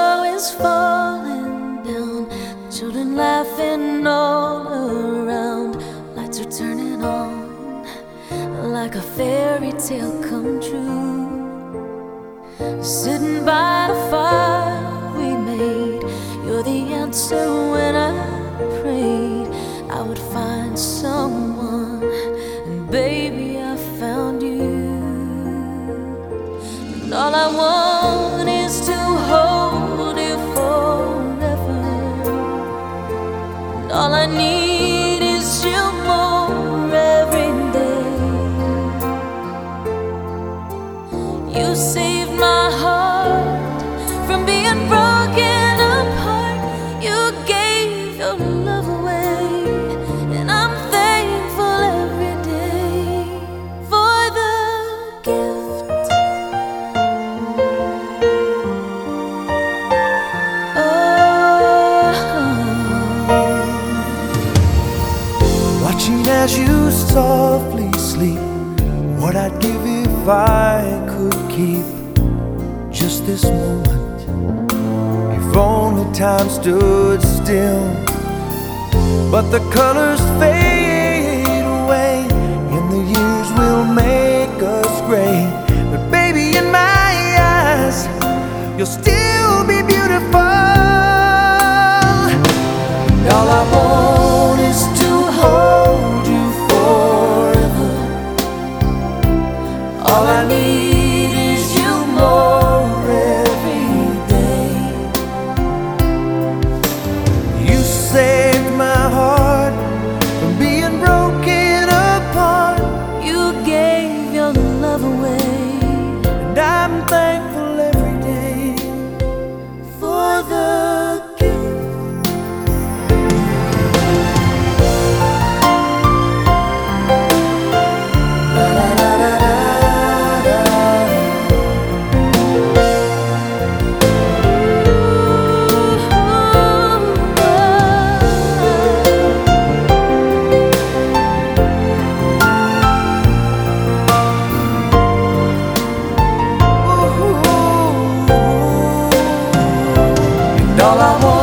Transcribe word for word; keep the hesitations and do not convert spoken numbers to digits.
snow is falling down, children laughing all around. Lights are turning on like a fairy tale come true. Sitting by the fire we made, you're the answer when I prayed I would find someone, and baby I found you. And all I want is to hold you forever, and all I need is you more every day. You saved my heart from being broken apart. You gave your love away, and I'm thankful every day for the gift. Oh. Watching as you softly sleep, what I'd give if I could keep just this moment. If only time stood still, but the colors fade away, and the years will make us gray. But baby, in my eyes, you'll still be beautiful. And all I want is to hold you forever. All I need is you more every day. You saved my heart from being broken apart. You gave your love away, And I'm thankful every day for the gift. all I want.